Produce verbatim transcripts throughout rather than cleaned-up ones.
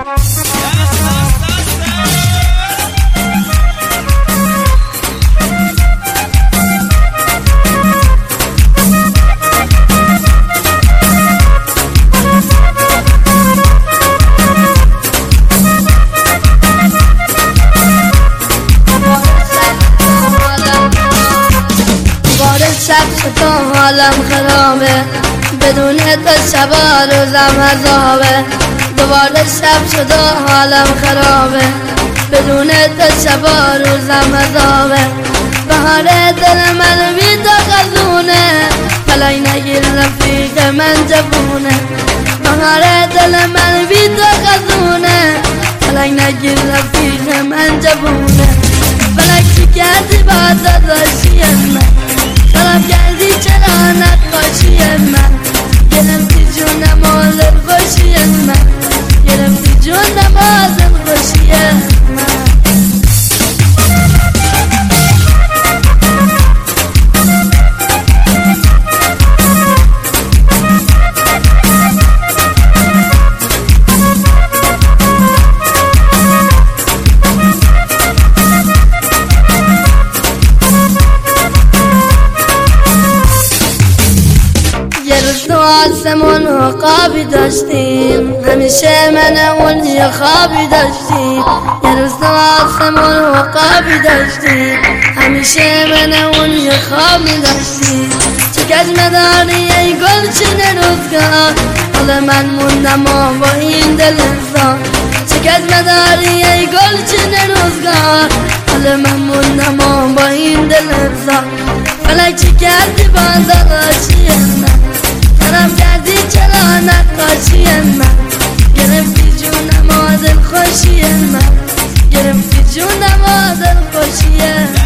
حالم خرابه بدون تو شبا روزم عذابه دوباره شب شد و حالم خرابه بدون تو شبا روزم عذابه بهار دل من بی تو خزونه فلای نگیر رفیق من جوونه بهار دل من بی تو خزونه فلای نگیر رفیق من جوونه فلک چی کردی با داداشی من خراب کردی چرا نقاشی من گرفتی جونم و دلخوشی من گرفتی جونم و دلخوشی من آسمون و خوابی داشتیم همیشه من اون یه خوابی داشتیم یه روز تو آسمون و خوابی داشتیم همیشه من اون یه خوابی داشتیم چه کجمه داری ای گلچین روزگار حال من موندم و با این دل انسان چه کجمه داری ای گلچین روزگار حال من موندم و با این دل انسان فلک چی کردی با داداشی من خراب کردی چرا نقاشی من گرفتی جونم و دلخوشی من گرفتی جونم و دلخوشی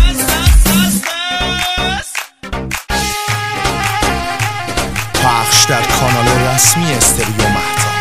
پخش در کانال رسمی استریو مهتاب.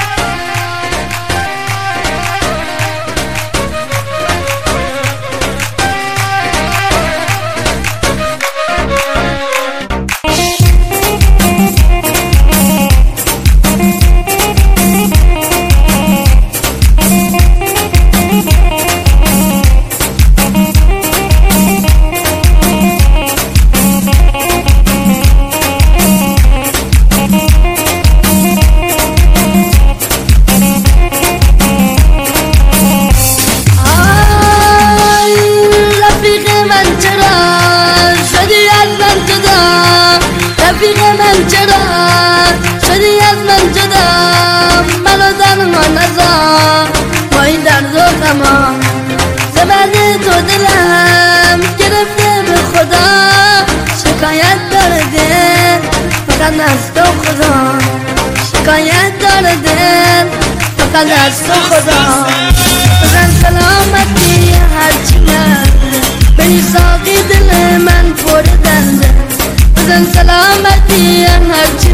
رفیق من چرا شدی از من جدا منو درمان نذار با این درد و غم زبد تو دلم گرفته به خدا شکایت داره دل فقط از تو خدا شکایت داره دل فقط از تو خدا بزن سلامتی هرچی مرده بری ساقی دل من پر درده بزن سلامتی هرچی